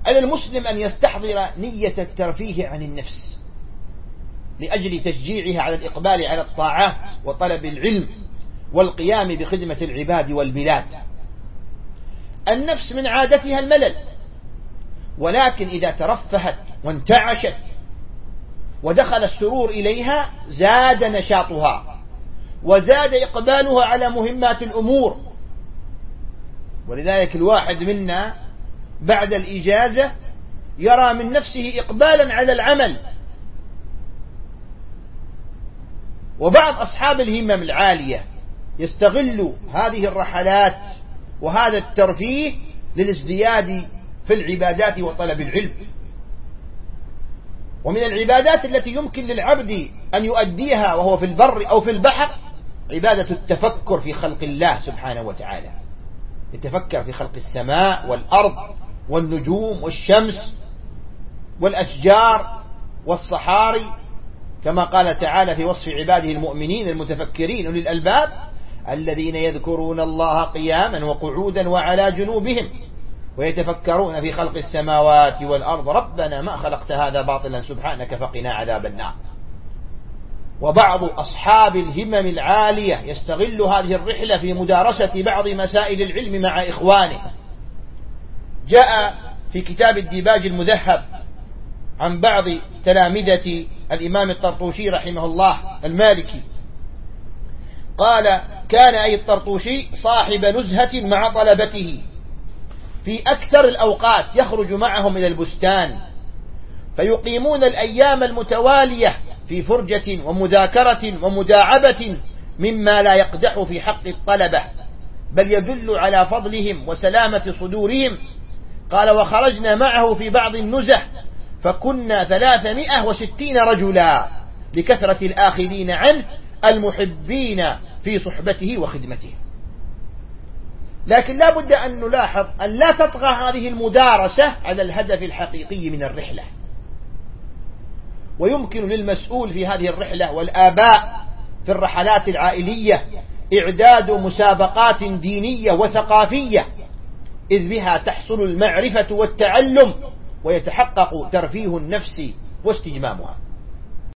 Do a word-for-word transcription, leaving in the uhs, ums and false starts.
على المسلم أن يستحضر نية الترفيه عن النفس لأجل تشجيعها على الإقبال على الطاعات وطلب العلم والقيام بخدمة العباد والبلاد. النفس من عادتها الملل، ولكن إذا ترفهت وانتعشت ودخل السرور إليها زاد نشاطها وزاد إقبالها على مهمات الأمور. ولذلك الواحد منا بعد الإجازة يرى من نفسه إقبالا على العمل. وبعض أصحاب الهمم العالية يستغل هذه الرحلات وهذا الترفيه للازدياد في العبادات وطلب العلم. ومن العبادات التي يمكن للعبد أن يؤديها وهو في البر أو في البحر عبادة التفكر في خلق الله سبحانه وتعالى، يتفكر في خلق السماء والأرض والنجوم والشمس والأشجار والصحاري، كما قال تعالى في وصف عباده المؤمنين المتفكرين أولي الألباب: الذين يذكرون الله قياما وقعودا وعلى جنوبهم ويتفكرون في خلق السماوات والأرض ربنا ما خلقت هذا باطلا سبحانك فقنا عذاب النار. وبعض أصحاب الهمم العالية يستغل هذه الرحلة في مدارسة بعض مسائل العلم مع إخوانه. جاء في كتاب الديباج المذهب عن بعض تلامذة الإمام الطرطوشي رحمه الله المالكي قال: كان أي الطرطوشي صاحب نزهة مع طلبته، في أكثر الأوقات يخرج معهم إلى البستان فيقيمون الأيام المتوالية في فرجة ومذاكرة ومداعبة مما لا يقدح في حق الطلبة بل يدل على فضلهم وسلامة صدورهم. قال: وخرجنا معه في بعض النزه فكنا ثلاثمائة وستين رجلا لكثرة الآخذين عنه المحبين في صحبته وخدمته. لكن لا بد أن نلاحظ أن لا تطغى هذه المدارسة على الهدف الحقيقي من الرحلة. ويمكن للمسؤول في هذه الرحلة والآباء في الرحلات العائلية إعداد مسابقات دينية وثقافية، إذ بها تحصل المعرفة والتعلم ويتحقق ترفيه النفس واستجمامها.